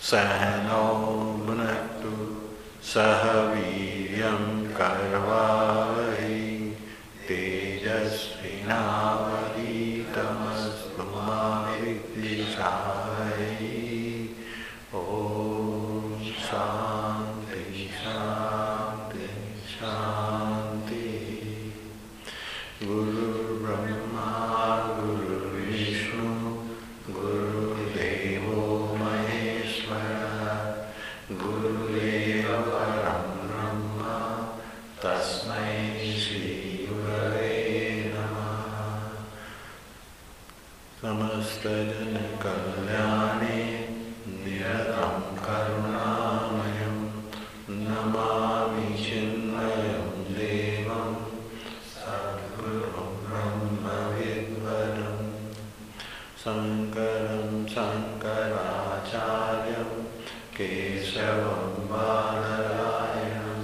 सहनौ भुनक्तु सह वीर्यं करवावहै तेजस्विनावधीतमस्तु मा विद्विषावहै। ॐ शान्ति शान्ति शान्ति। गुरुर्ब्रह्मा गुरुर्विष्णु गुरुर्देवो महेश्वरः गुरुरेव परं ब्रह्म तस्मै श्रीगुरवे नमः। समस्तजनकल्याणे निरतं करुणामयं नमामि चिन्मयं देवं सद्गुरुं ब्रह्मविद्वरं शङ्करं शङ्कराचार्यं केशवं बादरायणं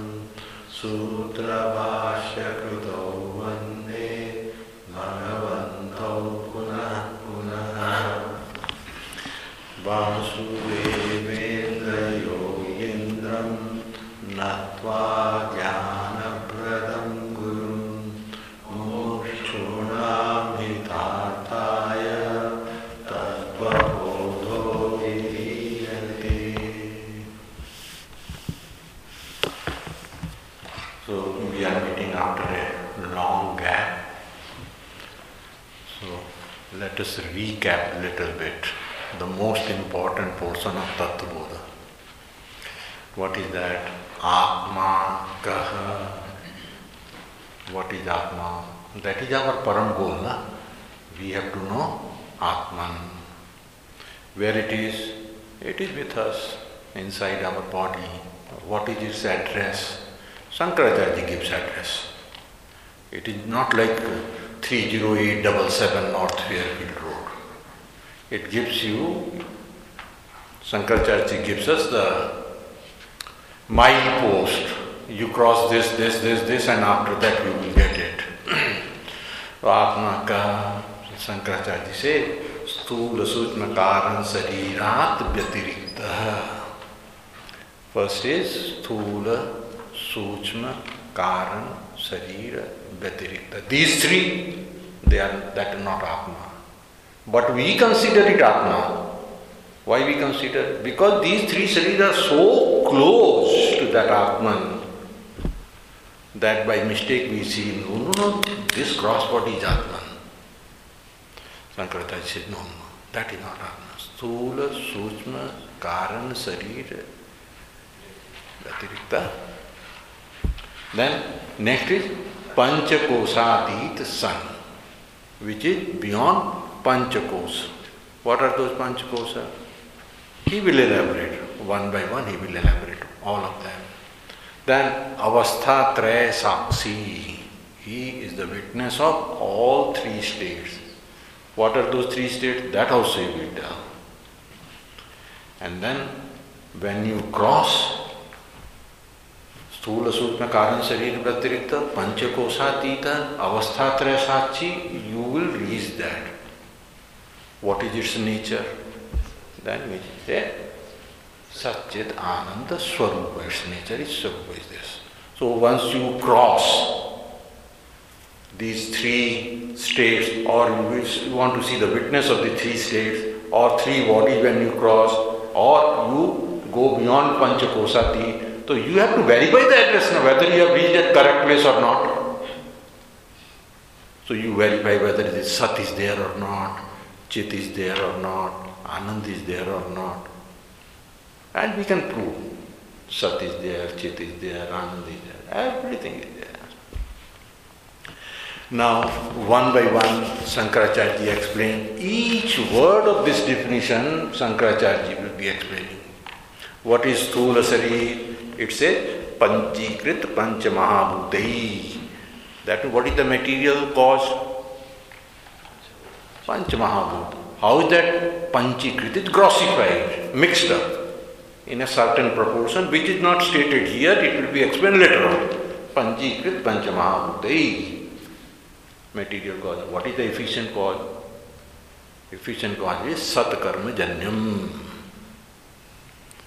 सूत्रभाष्यकृतौ वन्दे भगवन्तौ पुनः पुनः। वासुदेवेन्द्रयोगीन्द्रं नत्वा ज्ञानप्रदं गुरुं मुमुक्षूणामितार्थाय तत्त्वबोधो विधीयते। So we are meeting after a long gap. So let us recap a little bit the most important portion of Tattva Bodha. What is that? Atma Kaha. What is Atma? That is our param goal. Na? We have to know Atman. Where it is? It is with us, inside our body. What is its address? Shankaracharya gives address. It is not like 30877 North Fairfield Road. It gives you, Shankaracharya gives us the milepost. You cross this, and after that you will get it. Atma ka, Shankaracharya says, Sthula Suchma Karan Sarirat Vyatirikta. First is Sthula Suchma Karan Sarira Vyatirikta. These three, that are not Atma. But we consider it Atma. Why we consider? Because these three Sariras are so close to that Atman that by mistake we see, no, this cross body is Atman. Shankaracharya said, no, that is not Atma. Sthula, Suchma, Karan, Sarira, Vyatirikta. Then next is Panchakosatit San, which is beyond Panchakos. What are those Panchakosa? He will elaborate. One by one he will elaborate all of them. Then Avastha Traya Sakshi. He is the witness of all three states. What are those three states? That also he will tell. And then when you cross Sthula Sukma Karan Sarira Vyatirikta Panchakosatita Avastha Traya Sakshi, you will reach that. What is its nature? Then we say Satchit Ananda Swarupa. Its nature is Swarupa is this. So once you cross these three states, or you want to see the witness of the three states, or three bodies when you cross, or you go beyond Panchakosati, so you have to verify the address now, whether you have reached at correct place or not. So you verify whether the Sat is there or not, Chit is there or not, Anand is there or not. And we can prove Sat is there, Chit is there, Anand is there, everything is there. Now, one by one, Shankaracharya explained each word of this definition. Shankaracharya will be explaining. What is Sthula Sarir? It says Panchikrit Panchamahabhutai. That means what is the material cause? Panchamahabhuta. How is that Panchikrit? It's grossified, mixed up in a certain proportion which is not stated here. It will be explained later on. Panchikrit Panchamahabhutai. Material cause. What is the efficient cause? Efficient cause is Sat Karma Janyam.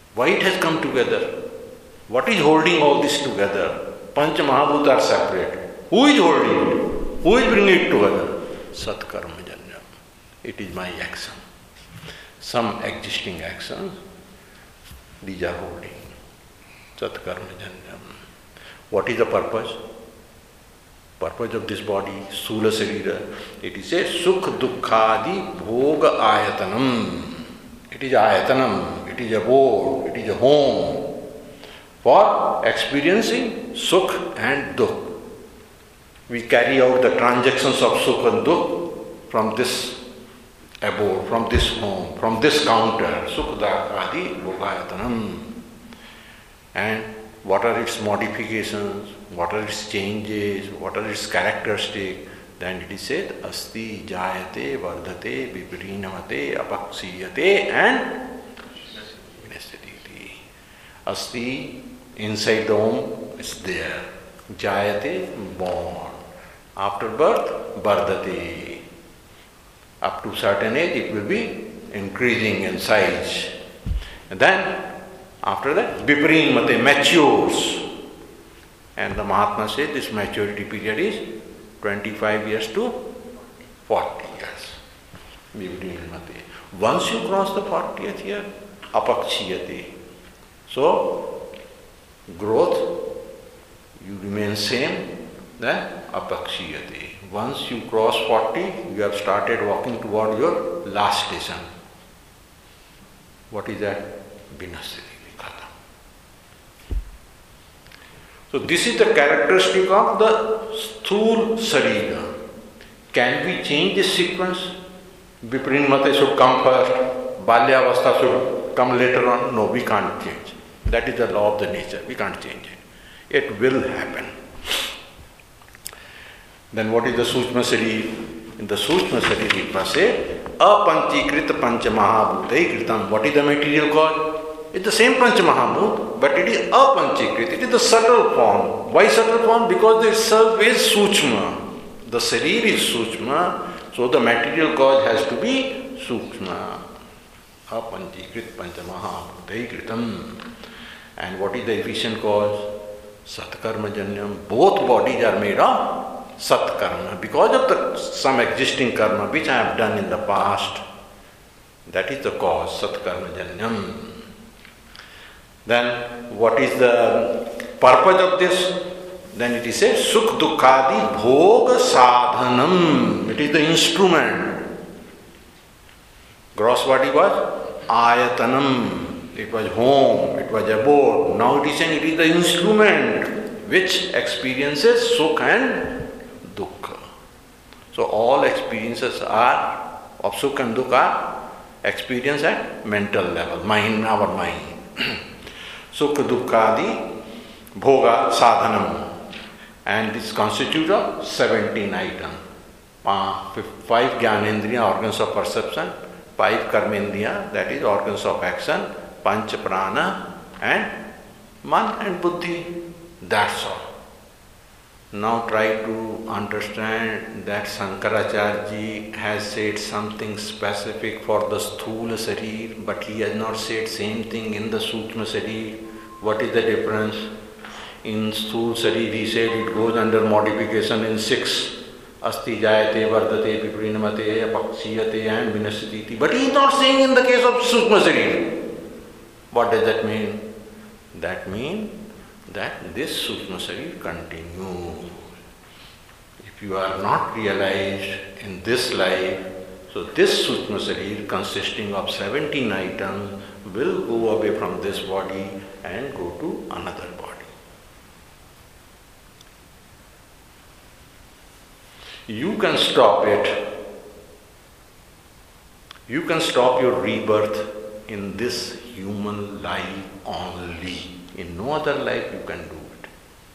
Why it has come together? What is holding all this together? Panch Mahabhuta are separate. Who is holding it? Who is bringing it together? Satkarma Janyam. It is my action. Some existing actions, these are holding. Satkarma Janyam. What is the purpose? Purpose of this body, Sula Sarira. It is a Sukh Dukkhadi Bhoga Ayatanam. It is ayatanam, it is a abode, it is a home for experiencing Sukh and Dukh. We carry out the transactions of Sukh and Dukh from this abode, from this home, from this counter, Sukh Dukkhadi Bhoga Ayatanam. And what are its modifications, what are its changes, what are its characteristics? Then it is said, Asti Jayate Vardhate Viprinamate Apakshiyate and Vinasthiti. Asti, inside the womb, is there. Jayate, born. After birth, Vardhate. Up to certain age, it will be increasing in size. And then, after that, Viprinamate, matures. And the Mahatma said this maturity period is 25 years to 40 years. Once you cross the 40th year, apakshiyate. So, growth, you remain same, then apakshiyate. Once you cross 40, you have started walking toward your last station. What is that? Vinasthiti. So this is the characteristic of the sthul sarira. Can we change this sequence? Viprinamate should come first, Balyavastha should come later on. No, we can't change. That is the law of the nature. We can't change it. It will happen. Then what is the Sukshma Sarira? In the Sukshma Sarira, it must say, Apanchikrit Pancha Mahabhutai Kritam. What is the material cause? It's the same Pancha Mahabhut, but it is apanchikrit. It is the subtle form. Why subtle form? Because the self is Sukshma. The Sarir is Sukshma, so the material cause has to be Sukshma. Apanchikrit Pancha Mahabhutai Kritam. And what is the efficient cause? Satkarma Janyam. Both bodies are made of Satkarma. Because of some existing karma which I have done in the past, that is the cause, Satkarma Janyam. Then what is the purpose of this? Then it is said, Sukh Dukkhadi Bhoga Sadhanam. It is the instrument. Gross body was Ayatanam. It was home, it was abode. Now it is saying it is the instrument which experiences Sukh and Dukkha. So all experiences are of Sukh and Dukkha are experienced at mental level, mind, our mind. Sukha Dukkhadi Bhoga Sadhanam. And this constitutes of 17 items. 5 Jnanendriya, organs of perception, 5 Karmendriya, that is organs of action, Panch Prana and Man and Buddhi. That's all. Now try to understand that Shankaracharya ji has said something specific for the Sthula Sarir, but he has not said same thing in the Sukshma Sarir. What is the difference? In Sthula Sarir he said it goes under modification in 6. Asti Jayate, Vardhate, Viprinamate, Apakshiyate and Vinasthiti. But he is not saying in the case of Sukshma Sarir. What does that mean? That means that this Sukshma Sarir continues. If you are not realized in this life, so this Sukshma Sarir consisting of 17 items will go away from this body and go to another body. You can stop it. You can stop your rebirth in this human life only. In no other life you can do it.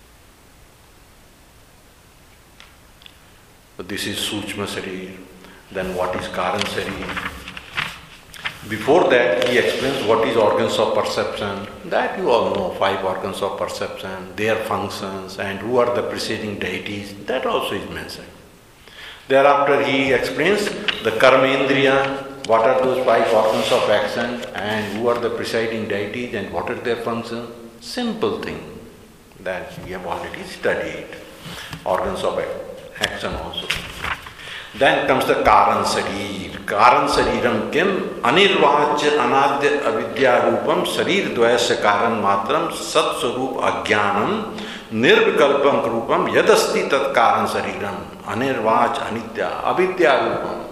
So this is Sukshma Sarir. Then what is Karan Sarir? Before that he explains what is organs of perception. That you all know, 5 organs of perception, their functions and who are the preceding deities. That also is mentioned. Thereafter he explains the Karmendriya, what are those 5 organs of action and who are the presiding deities and what is their function? Simple thing that we have already studied. Organs of action also. Then comes the Karan Sarir. Karan Sariram kim anirvachya anadya avidya rupam sarir dvayasya karan matram sat swarup ajnanam nirvikalpam rupam yadasti tat karan sariram anirvach anidya avidya rupam.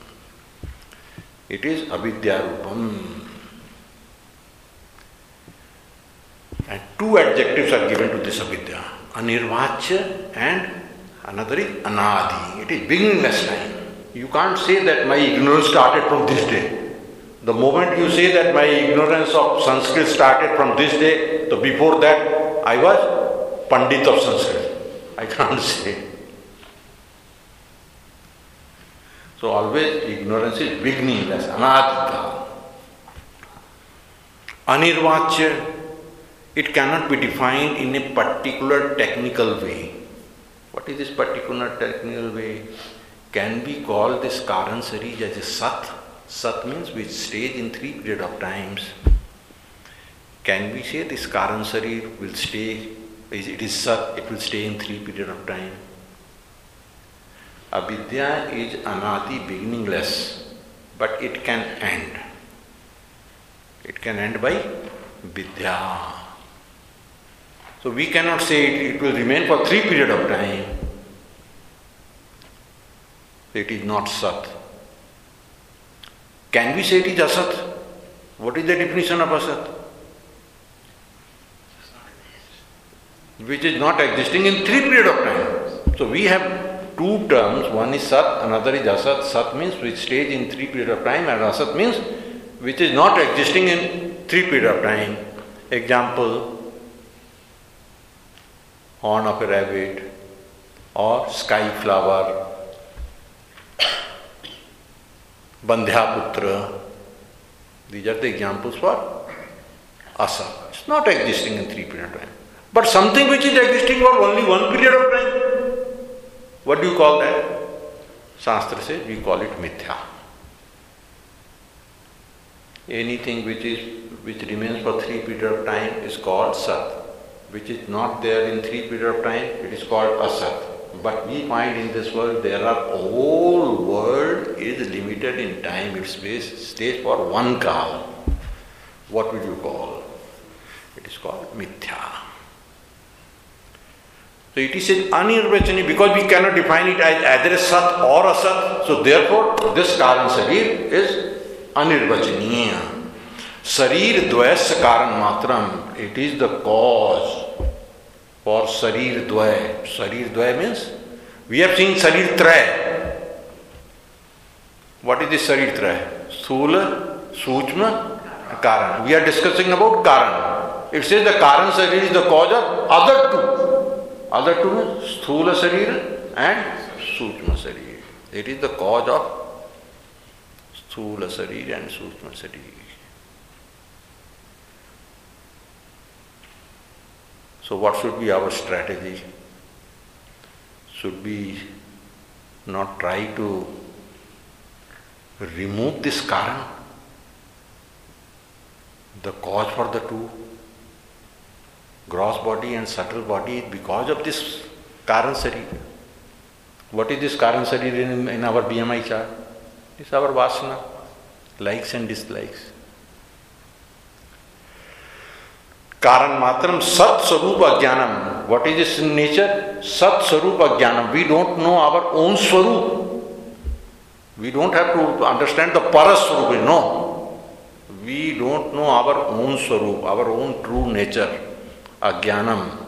It is avidya rupam. And 2 adjectives are given to this avidya. Anirvachya and another is anadi. It is beginningless time. You can't say that my ignorance started from this day. The moment you say that my ignorance of Sanskrit started from this day, so before that I was Pandit of Sanskrit. I can't say. So always ignorance is beginningless, anadita. Anirvachya, it cannot be defined in a particular technical way. What is this particular technical way? Can we call this Karan Sarir as a Sat? Sat means which stays in 3 period of times. Can we say this Karan Sarir will stay, it is Sat, it will stay in 3 period of time? Avidya is anadi, beginningless, but it can end. It can end by vidya. So we cannot say it will remain for 3 period of time. It is not Sat. Can we say it is Asat? What is the definition of Asat? Which is not existing in 3 period of time. So we have 2 terms. One is Sat, another is Asat. Sat means which stays in 3 period of time, and Asat means which is not existing in 3 period of time. Example, horn of a rabbit or sky flower, Bandhyaputra. These are the examples for Asat. It's not existing in 3 period of time. But something which is existing for only 1 period of time, what do you call that? Shastra says we call it mithya. Anything which remains for 3 period of time is called Sat. Which is not there in 3 period of time, it is called Asat. But we find in this world whole world is limited in time, its stays for 1 kal. What would you call? It is called mithya. So it is an anirvachani, because we cannot define it as either a Sat or Asat. So therefore this Karan Sarir is anirvachaniya. Sarir dvayasya karan matram. It is the cause for Sarir dvaya. Sarir dvaya means, we have seen Sarir traya. What is this Sarir traya? Sthula, Sujma, Karan. We are discussing about Karan. It says the Karan Sarir is the cause of other 2. Other 2 means Sthula Sarir and Sujma Sarir. It is the cause of Sthula Sarir and Sujma Sarir. So what should be our strategy? Should we not try to remove this Karan, the cause for the 2, gross body and subtle body, because of this Karan Sarir? What is this Karan Sarir in our BMI chart? It's our Vasana, likes and dislikes. Karan matram sat swarupa jnanam. What is this in nature? Sat swarupa jnanam. We don't know our own swarup. We don't have to understand the paraswarupa. No. We don't know our own swarup, our own true nature. Ajnanam.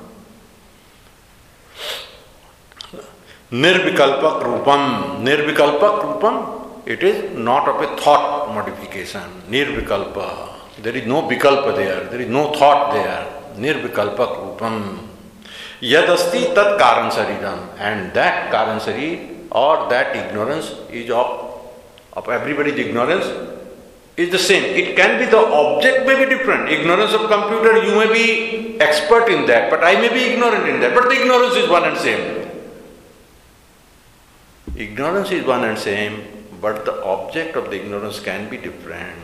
Nirvikalpak rupam. Nirvikalpak rupam. It is not of a thought modification. Nirvikalpa. There is no vikalpa there, there is no thought there. Nirvikalpak rupam. Yadasti tat karan sariram. And that karan sarir or that ignorance is of everybody's ignorance is the same. It can be, the object may be different. Ignorance of computer, you may be expert in that, but I may be ignorant in that. But the ignorance is one and same. Ignorance is one and same, but the object of the ignorance can be different.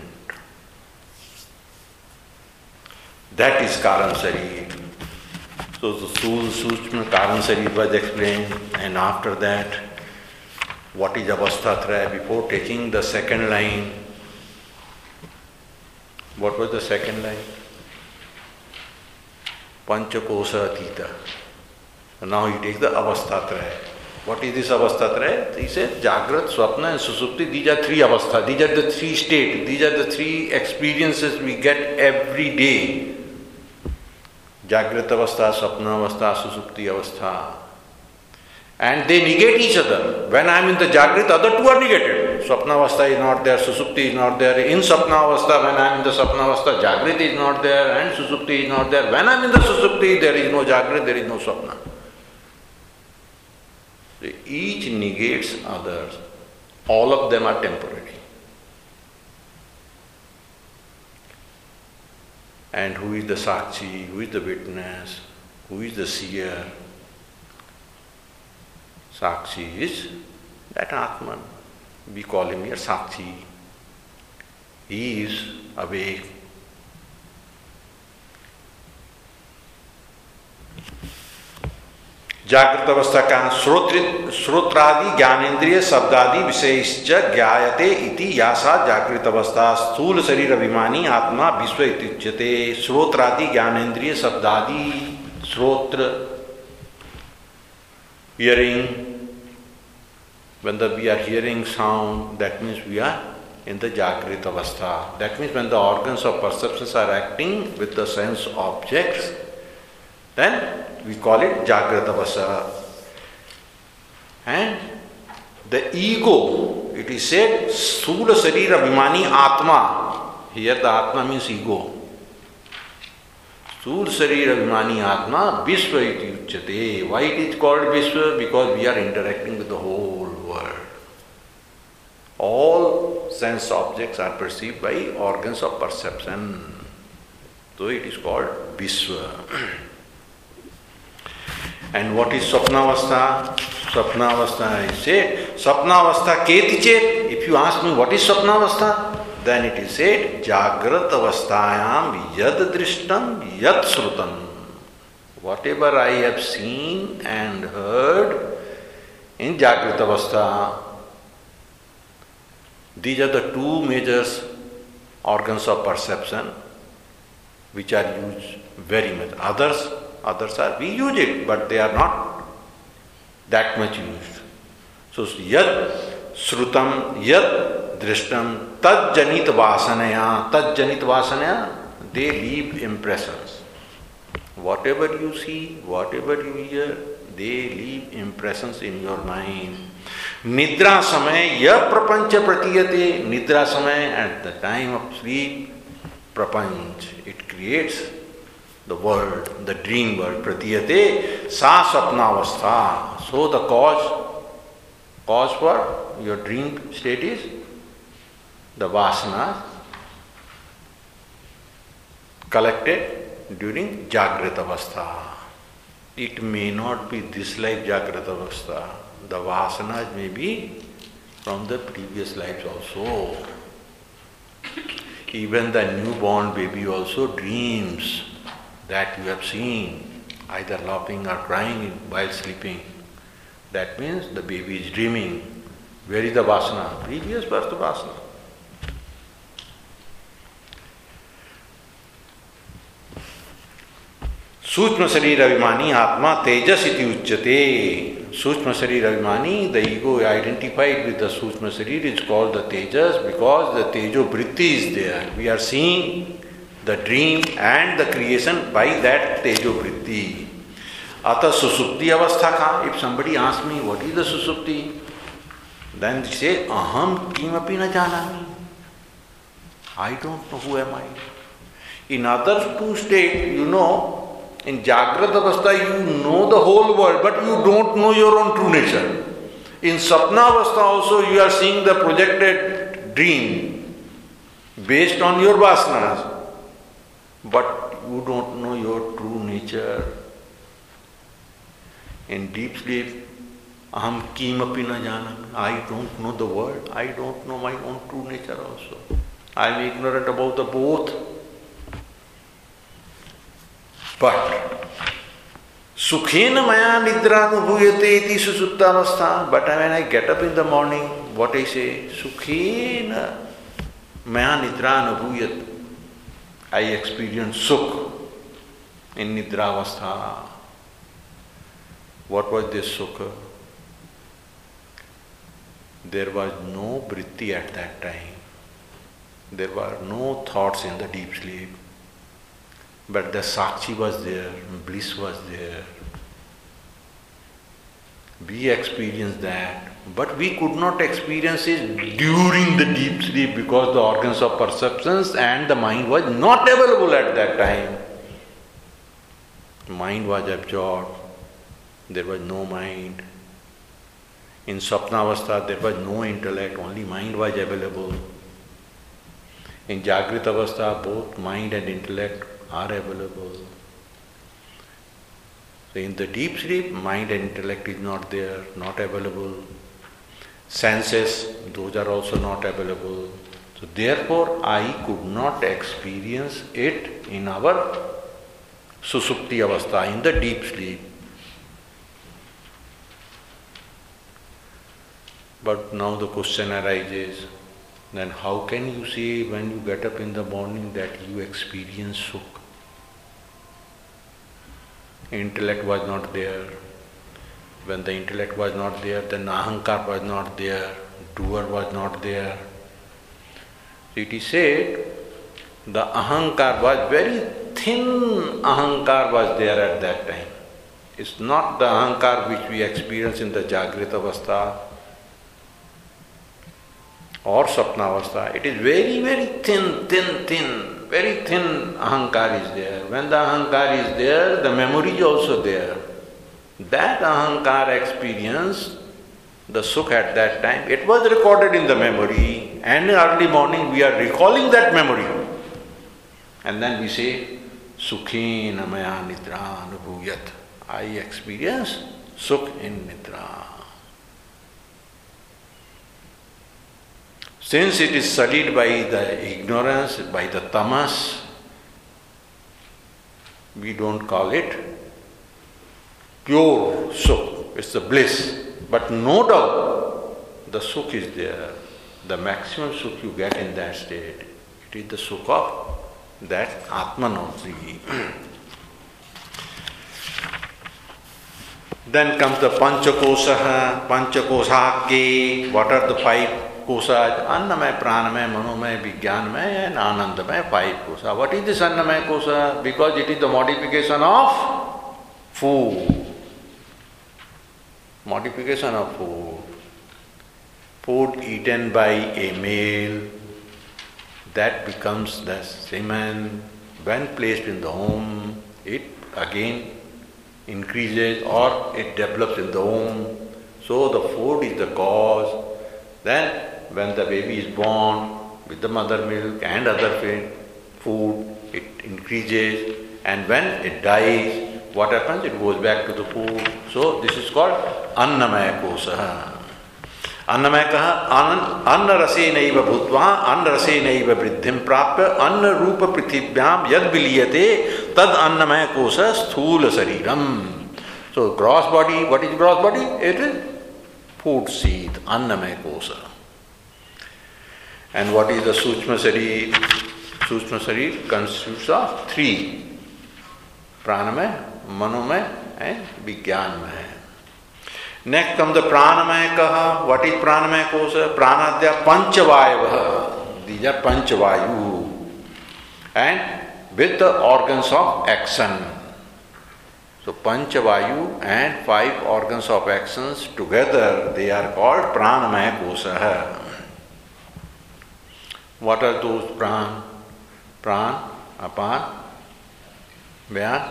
That is Karan Sharir. So the Sukshma Karan Sharir was explained, and after that, what is Avasthatraya? Before taking the second line, what was the second line? Panchakosa Atita. And now he takes the Avasthatraya. What is this Avasthatraya? He says Jagrat, Swapna and Susupti. These are three avastha. These are the three states. These are the three experiences we get every day. Jagrat avastha, Swapna avastha, Susupti avastha. And they negate each other. When I am in the Jagrat, other two are negated. Swapna avastha is not there, Susupti is not there. In Swapna avastha, when I am in the Swapna avastha, Jagrat is not there and Susupti is not there. When I am in the Susupti, there is no Jagrat, there is no Swapna. Each negates others. All of them are temporary. And who is the Sakshi? Who is the witness? Who is the seer? Sakshi is that Atman. We call him here Sakshi. He is awake. जागृत अवस्था का श्रोत्रादि ज्ञानेन्द्रिय शब्दादि विषयश्च ज्ञायते इति यासा जागृत अवस्था स्थूल शरीर अभिमानी आत्मा विश्व इत्युच्यते. श्रोत्रादि ज्ञानेन्द्रिय शब्दादि, श्रोत्र, hearing, when we are hearing sound, that means we are in the Jagrit Avastha. That means when the organs of perceptions are acting with the sense objects, then we call it Jagrat Avastha. And the ego, it is said, Sthula Sharira Abhimani Atma. Here the Atma means ego. Sthula Sharira Abhimani Atma Vishwa iti uchyate. Why it is called Vishwa? Because we are interacting with the whole world. All sense objects are perceived by organs of perception. So it is called Vishwa. And what is Swapnavastha? Swapnavastha is said, Swapnavastha keti chet. If you ask me what is Swapnavastha, then it is said, Jagrat avasthayam yad drishtam yad srutam. Whatever I have seen and heard in Jagrat Avastha, these are the two major organs of perception which are used very much. Others are, we use it, but they are not that much used. So, yad srutam, yad drishtam, tad janit vasanaya, they leave impressions. Whatever you see, whatever you hear, they leave impressions in your mind. Nidra samay, ya prapancha pratiyate, nidra samay, at the time of sleep, prapanch, it creates the world, the dream world, pratiyate, sa sapnavastha. So the cause for your dream state is the vasanas collected during Jagrat Avastha. It may not be this life Jagrat Avastha. The vasanas may be from the previous lives also. Even the newborn baby also dreams that you have seen, either laughing or crying while sleeping. That means the baby is dreaming. Where is the vasana? Previous birth vasana. Sushma Sharira Abhimani Atma Tejas iti uchyate. Sushma Sharira Abhimani, the ego identified with the Sushma Sharira is called the Tejas because the Tejo Vritti is there. We are seeing the dream and the creation by that Tejo Vritti. Ata Susupti Avastha ka. If somebody asks me what is the Susupti, then they say, Aham kimapi na janami. I don't know who am I. In other two states, you know, in Jagrat Avastha you know the whole world, but you don't know your own true nature. In Sapna Avastha also you are seeing the projected dream based on your vasanas. But you don't know your true nature. In deep sleep, Aham kimapi na janami. I don't know the word. I don't know my own true nature also. I am ignorant about the both. But Sukhena maya nidra anubhuyate iti susuptavastha. But when I get up in the morning, what I say? Sukhena maya nidra anubhuyate. I experience sukh in nidravastha. What was this sukha? There was no vritti at that time. There were no thoughts in the deep sleep. But the sakshi was there, bliss was there. We experienced that. But we could not experience it during the deep sleep because the organs of perceptions and the mind was not available at that time. Mind was absorbed. There was no mind. In Sapnavastha there was no intellect, only mind was available. In Jagrita Avastha both mind and intellect are available. So in the deep sleep, mind and intellect is not there, not available. Senses, those are also not available. So therefore I could not experience it in our Susupti Avastha, in the deep sleep. But now the question arises, then how can you say when you get up in the morning that you experience Sukh? Intellect was not there. When the intellect was not there, then Ahankar was not there, doer was not there. It is said, the Ahankar was very thin Ahankar was there at that time. It's not the Ahankar which we experience in the Jagrita Avastha or Sapnavastha. It is very, very thin, very thin Ahankar is there. When the Ahankar is there, the memory is also there. That Ahankar experience, the Sukh at that time, it was recorded in the memory, and early morning we are recalling that memory. And then we say, Sukhena maya nidra anubhuyat. I experience Sukh in nidra. Since it is sullied by the ignorance, by the tamas, we don't call it pure Sukh. It's the bliss. But no doubt, the Sukh is there. The maximum Sukh you get in that state, it is the Sukh of that Atmanodri. Then comes the Panchakosaha, Panchakosake. What are the five kosas? Annamaya, Pranamaya, Manomaya, Vijnanamaya and Anandamaya, five kosa. What is this Annamaya kosa? Because it is the modification of food. Modification of food. Food eaten by a male, that becomes the semen. When placed in the womb, it again increases or it develops in the womb. So the food is the cause. Then when the baby is born with the mother milk and other food, it increases, and when it dies, what happens? It goes back to the food. So this is called Annamaya kosa. Annamaya kaha anna rasenaiva bhutva anna rasenaiva vriddhim prapya anna rupa prithibhyam yad viliyate tad annamaya kosa sthula sariram. So gross body, what is gross body? It is food seed, Annamaya kosa. And what is the Sukshma Sarir? Sukshma Sarir consists of three: Pranamaya, Manomaya and Vijnanamaya. Next comes the Pranamaya kaha. What is Pranamaya kosa? Pranadya Panchavayavaha. These are Panchavayu. And with the organs of action. So Panchavayu and five organs of actions together, they are called Pranamaya kosa. What are those pran? Pran, apan, vyan.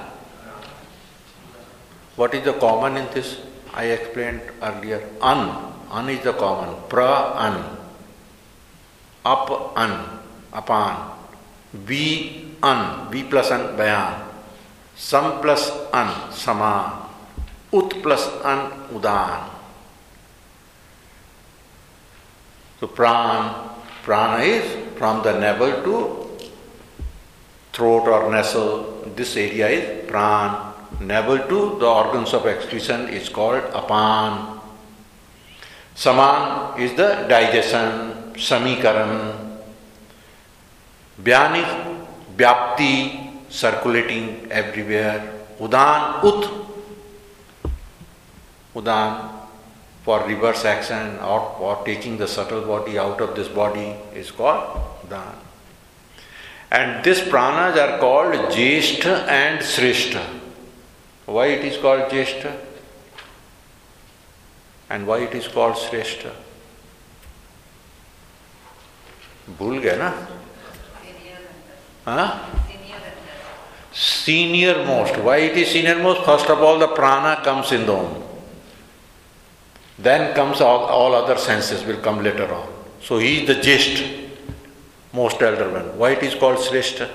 What is the common in this? I explained earlier. An is the common. Pra, an. Up, an. Apan. V, an. V plus an, vyan. Sam plus an, saman. Ut plus an, udan. So prana is from the navel to throat or nasal. This area is pran. Navel to the organs of excretion is called apan. Saman is the digestion, samikaran. Vyan is vyapti, circulating everywhere. Udan, Udan for reverse action or for taking the subtle body out of this body is called Udan. And these pranas are called Jeshta and Sreshta. Why it is called Jeshta? And why it is called Sreshta? भूल गए ना? Senior most. Why it is senior most? First of all, the prana comes in the womb. Then comes all other senses will come later on. So he is the Jeshta, most elder one. Why it is called Sreshta?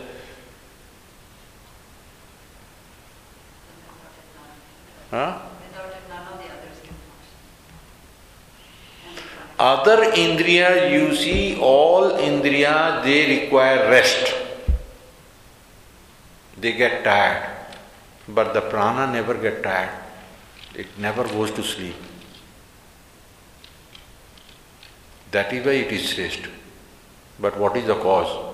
Other indriya, you see, all indriya, they require rest. They get tired. But the prana never get tired. It never goes to sleep. That is why it is Sreshta. But what is the cause?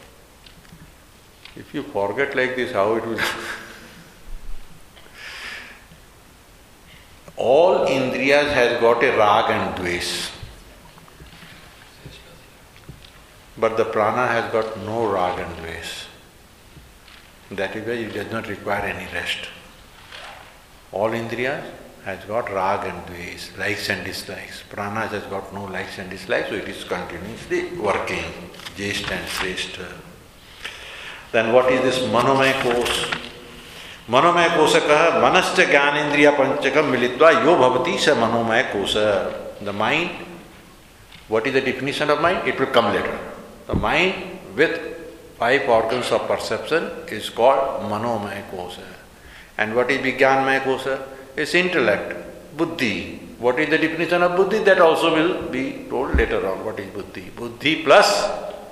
If you forget like this, how it will... All indriyas has got a rag and dvesh. But the prana has got no rag and dvesh. That is why it does not require any rest. All indriyas has got rag and dvesh, likes and dislikes. Prana has got no likes and dislikes, so it is continuously working. Jeshta and Sreshta. Then what is this manomaya kosh? Manomaya koshaka manascha jnanendriya panchakam militva yo bhavati sa manomaya kosha. The mind, what is the definition of mind? It will come later. The mind with 5 organs of perception is called manomaya kosha. And what is vijnanamaya kosha? It's intellect, buddhi. What is the definition of buddhi? That also will be told later on. What is buddhi? Buddhi plus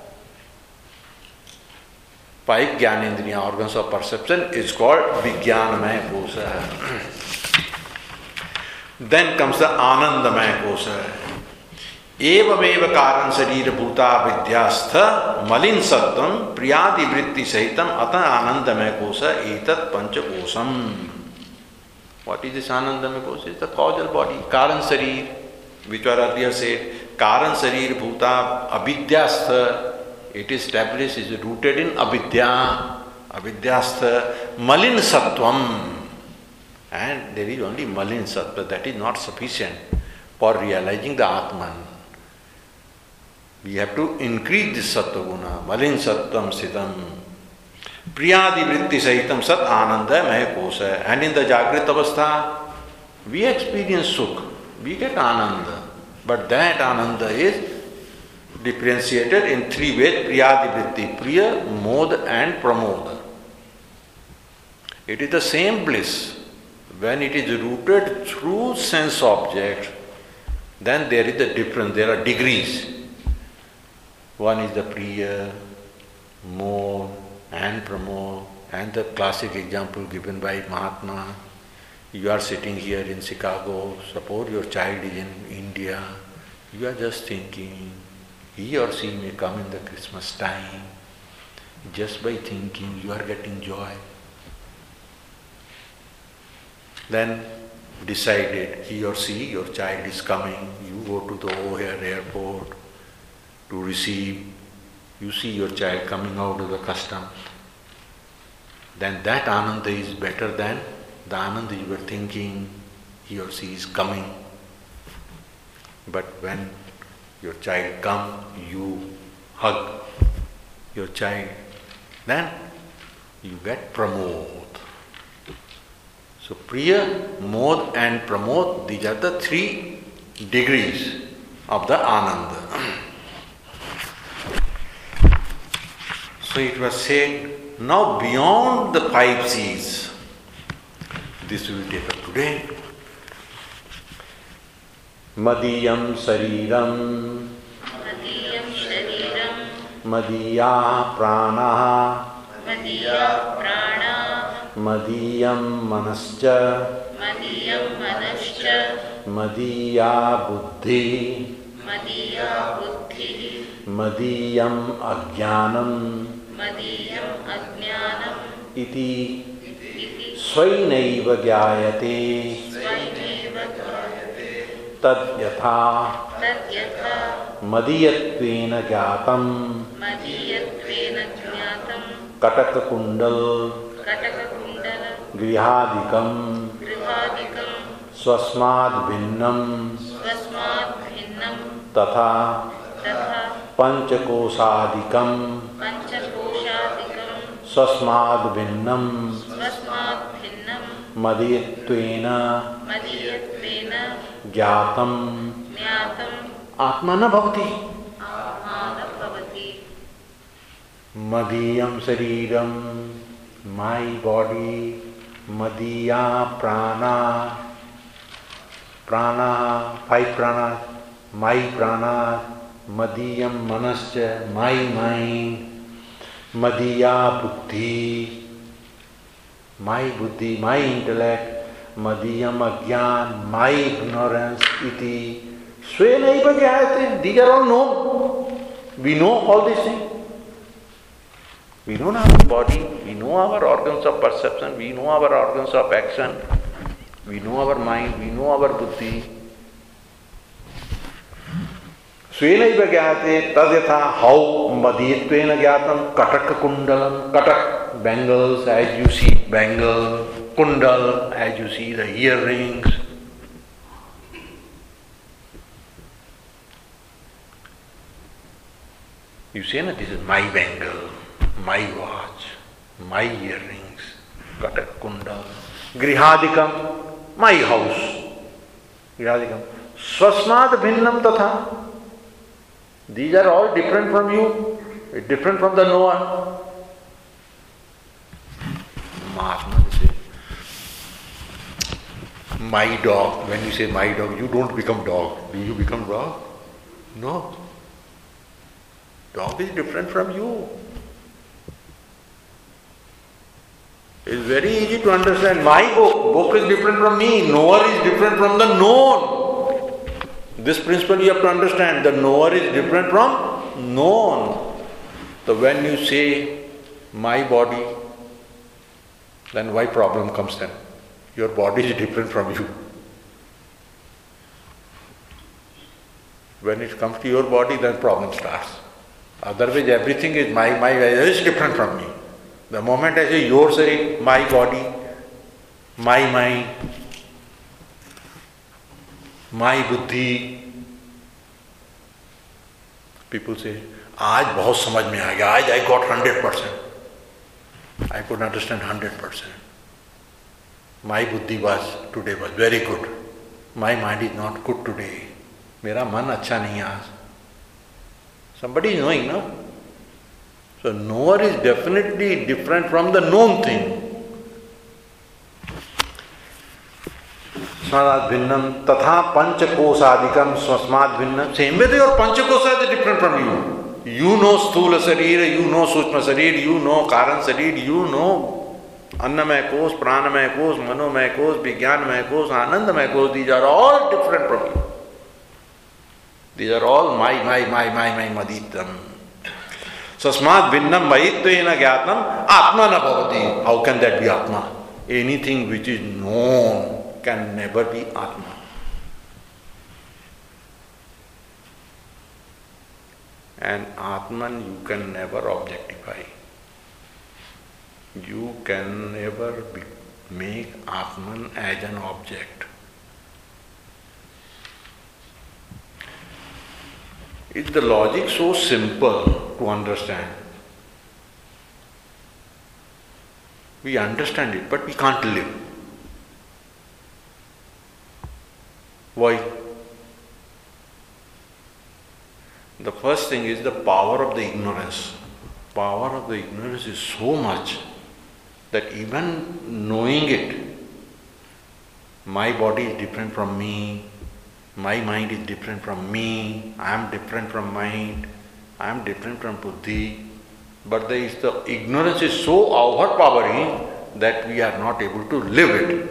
5 jnanendriya organs of perception is called vijnanamaya kosha. Then comes the anandamaya kosha. एवमेव कारण शरीर भूता विद्यास्थ मलिन सत्वम प्रियादि वृत्ति सहितम अतः आनंदमय कोश एतत् पंचकोशम. What is this आनंदमय कोश? It's the causal body, कारण शरीर, which were earlier said. कारण शरीर भूता अविद्यास्थ. It is established, is rooted in avidya. Avidyastha malin sattvam. And there is only malin sattva. That is not sufficient for realizing the Atman. We have to increase this sattva guna. Malin sattvam siddham. Priyadi vritti sahitam sat ananda maya kosha. And in the Jagrit avastha, we experience sukh. We get ananda. But that ananda is differentiated in 3 ways. Priyadi vritti. Priya, mod and pramod. It is the same bliss. When it is rooted through sense objects, then there is a difference. There are degrees. One is the Priya, Moh and Pramod, and the classic example given by Mahatma. You are sitting here in Chicago, suppose your child is in India, you are just thinking, he or she may come in the Christmas time. Just by thinking, you are getting joy. Then decided, he or she, your child is coming, you go to the O'Hare airport to receive, you see your child coming out of the customs, then that ananda is better than the ananda you were thinking he or she is coming. But when your child comes, you hug your child, then you get pramod. So Priya, Mod and Pramod, these are the 3 degrees of the Ananda. So it was said, now beyond the 5 C's, this we will take up today. Madiyam Sariram मदीया प्राणाः मदीया प्राणाः मदीयं मनश्च मदीयं मनश्च मदीया बुद्धिः मदीया बुद्धिः मदीयम् अज्ञानम् मदीयम् अज्ञानम् इति स्वयनैव ज्ञायते स्वयमेव ज्ञायते तद्यथा तद्यथा मदीयत्वेन ज्ञातं मदीयत्वेन ज्ञातं कटककुण्डल कटककुण्डल गृहादिकं गृहादिकं स्वस्माद् भिन्नं स्वस्मात् भिन्नं तथा तथा पंचकोशादिकं पञ्चकोशादिकं स्वस्माद् भिन्नं स्वस्मात् भिन्नं मदीयत्वेन मदीयत्वेन ज्ञातं ज्ञातं आत्मा न भवति। आत्मा न भवति। मदीयं शरीरं माई बॉडी मदीया प्राणा प्राणा फाइव प्राणा माई प्राणा मदीयम मनश्च माई माइंड मदीया बुद्धि माई बुद्धि माई इंटेलेक्ट मदीयम अज्ञान माई इग्नोरेंस इति स्वेनैव ज्ञायते। These are all known. We know all these things. We know our body, we know our organs of perception, we know our organs of action, we know our mind, we know our buddhi. Svenaiva jnate tadyatha how madhiyatvena jnatam katak kundalam, katak bangles as you see bangle, kundal as you see the earrings. You say, no, this is my bangle, my watch, my earrings, katak kundal, grihadikam, my house, grihadikam, swasmad bhinnam tatha. These are all different from you, different from the knower. Mahatma says, my dog, when you say my dog, you don't become dog. Do you become dog? No. Dog is different from you. It's very easy to understand. My book is different from me. Knower is different from the known. This principle you have to understand. The knower is different from known. So when you say my body, then why problem comes then? Your body is different from you. When it comes to your body, then problem starts. Otherwise, everything is my is different from me. The moment I say your sharir, my body, my mind, my buddhi, people say, आज बहुत समझ में आ गया, आज I got 100%. I could understand 100%. My buddhi today was very good. My mind is not good today. मेरा मन अच्छा नहीं है आज. Somebody is knowing, no? So knower is definitely different from the known thing. Swasmad bhinnam tatha panchakosadikam swasmad bhinnam. Same way your panchakosa is different from you. You know sthula sharir, you know sushma sharir, you know karan sharir, you know annamay kosh, pranamay kosh, manomay kosh, vijnanamay kosh, anandamay kosh. These are all different from you. These are all my maditam. Swasmad bhinnam mayitvena jnatam atma na bhavati. How can that be atma? Anything which is known can never be atma. And atman you can never objectify. You can never make atman as an object. Is the logic so simple to understand? We understand it, but we can't live. Why? The first thing is the power of the ignorance. Power of the ignorance is so much that even knowing it, my body is different from me, my mind is different from me, I am different from mind, I am different from buddhi, but the ignorance is so overpowering that we are not able to live it.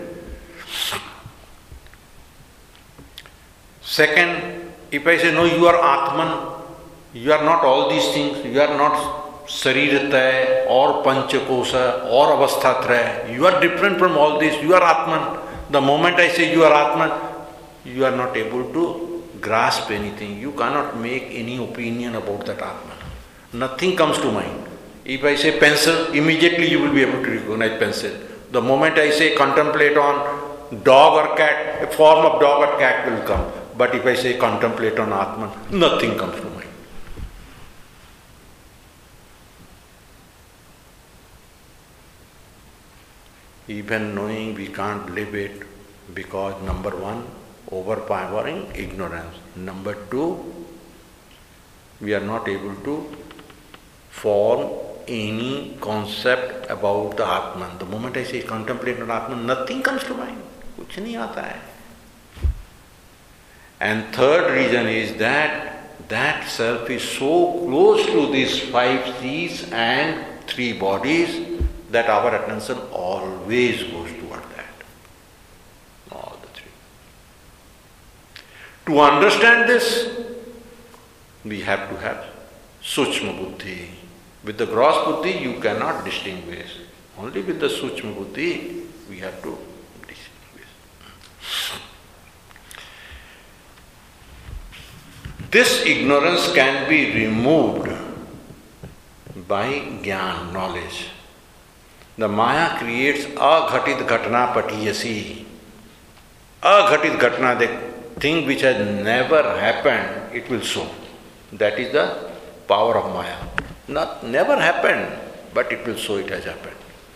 Second, if I say, no, you are Atman, you are not all these things, you are not Sariratra or Panchakosa or Avasthatraya, you are different from all this, you are Atman. The moment I say you are Atman, you are not able to grasp anything, you cannot make any opinion about that Atman. Nothing comes to mind. If I say pencil, immediately you will be able to recognize pencil. The moment I say contemplate on dog or cat, a form of dog or cat will come. But if I say contemplate on Atman, nothing comes to mind. Even knowing we can't live it because number one, overpowering ignorance. Number two, we are not able to form any concept about the Atman. The moment I say contemplate on Atman, nothing comes to mind. Kuch nahi aata hai. And third reason is that self is so close to these 5 C's and 3 bodies that our attention always goes toward that. All the 3. To understand this, we have to have Suchma Buddhi. With the gross Buddhi, you cannot distinguish. Only with the Suchma Buddhi, we have to distinguish. This ignorance can be removed by Gyan, knowledge. The Maya creates aghatit ghatna patiyasi. Aghatit ghatna, the thing which has never happened, it will show. That is the power of Maya. Never happened, but it will show it has happened.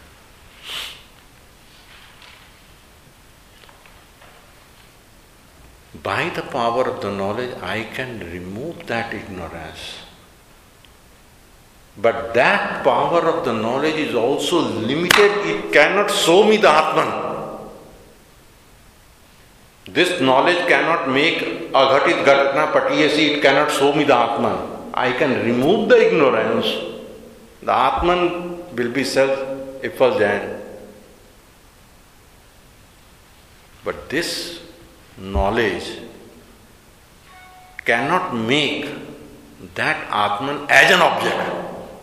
By the power of the knowledge, I can remove that ignorance. But that power of the knowledge is also limited. It cannot show me the Atman. This knowledge cannot make aghatit ghatna patiyasi. It cannot show me the Atman. I can remove the ignorance. The Atman will be self-effulgent. But this knowledge cannot make that Atman as an object.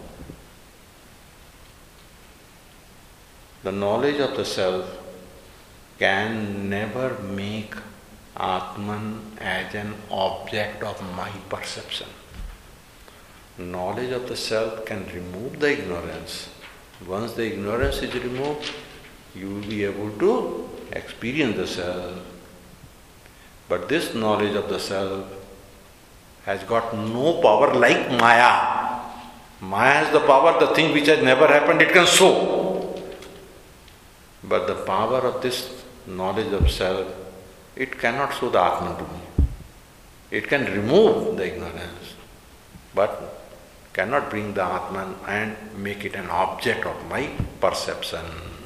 The knowledge of the self can never make Atman as an object of my perception. Knowledge of the self can remove the ignorance. Once the ignorance is removed, you will be able to experience the self. But this knowledge of the self has got no power like Maya. Maya has the power, the thing which has never happened, it can show. But the power of this knowledge of self, it cannot show the Atman to me. It can remove the ignorance, but cannot bring the Atman and make it an object of my perception.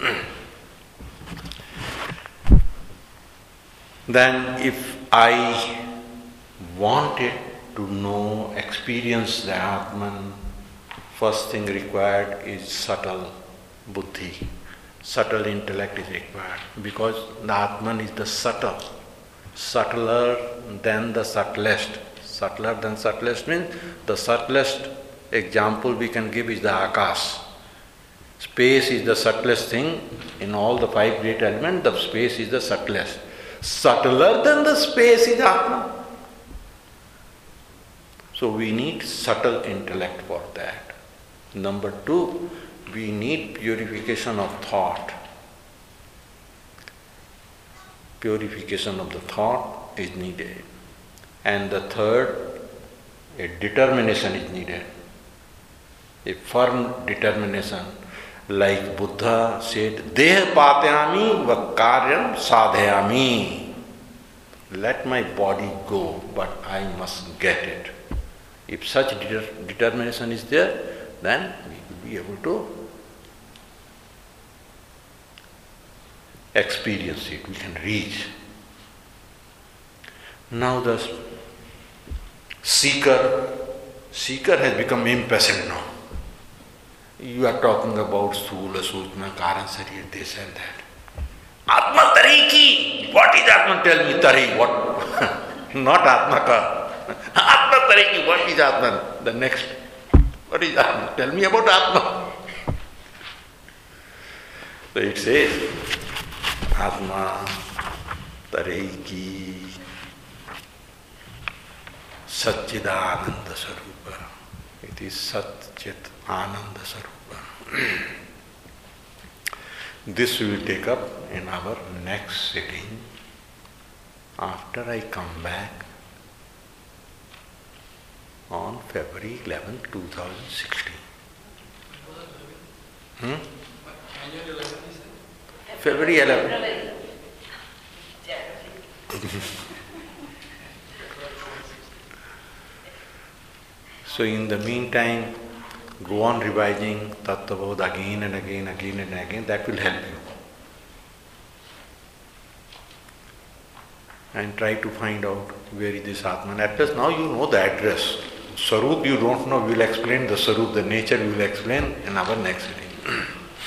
Then if I wanted to know, experience the Atman, first thing required is subtle buddhi. Subtle intellect is required because the Atman is the subtle. Subtler than the subtlest. Subtler than subtlest means the subtlest example we can give is the Akash. Space is the subtlest thing. In all the 5 great elements, the space is the subtlest. Subtler than the space is Atman. So we need subtle intellect for that. Number 2, we need purification of thought. Purification of the thought is needed. And the third, a determination is needed. A firm determination. Like Buddha said, Deha patyami va karyam sadhyami. Let my body go, but I must get it. If such determination is there, then we will be able to experience it, we can reach. Now the seeker seeker has become impatient now. You are talking about Sthula, Sujna, Karan, Sarir, this and that. Atma Tariki! What is Atma? Tell me, Tari, what? Not Atma ka. Atma Tariki, what is Atma? The next. What is Atma? Tell me about Atma. So it says, Atma Tariki Satchidananda Sarupa. It is Satchit Ananda Sarupa. This we will take up in our next sitting after I come back on February 11, 2016. February 11. So in the meantime, go on revising Tattvabodh again and again, again and again. That will help you. And try to find out where is this Atman. At least now you know the address. Sarup you don't know. We will explain the Sarup, the nature we will explain in our next sitting.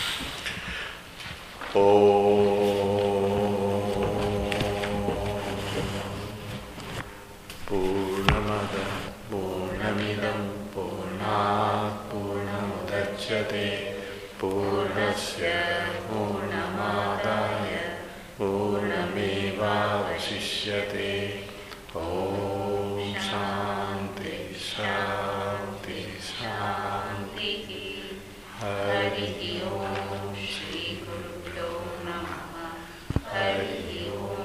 Purnamada Purnamidam Purnat Purnamudachyate Purnasya Purnamadaya Purnameva Vasishyate. Om Shanti Shanti Shanti. Hari Om Shri Gurubhyo Namaha. Hari Om.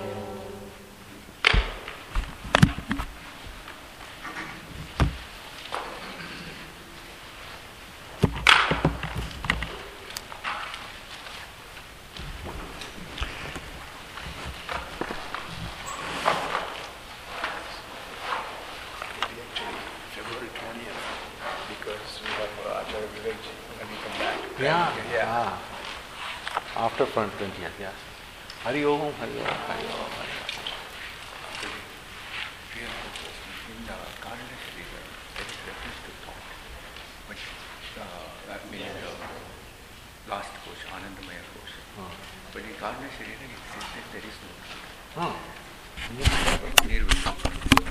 Yeah. After front 20th, yeah. Hari Om, Hari Om, Hari Om, Hari Om. In the Karana Shrika, there is reference to thought. But that means the last course, Anandamaya course. But in Karana Shrika, it says that there is no thought. Nirvana.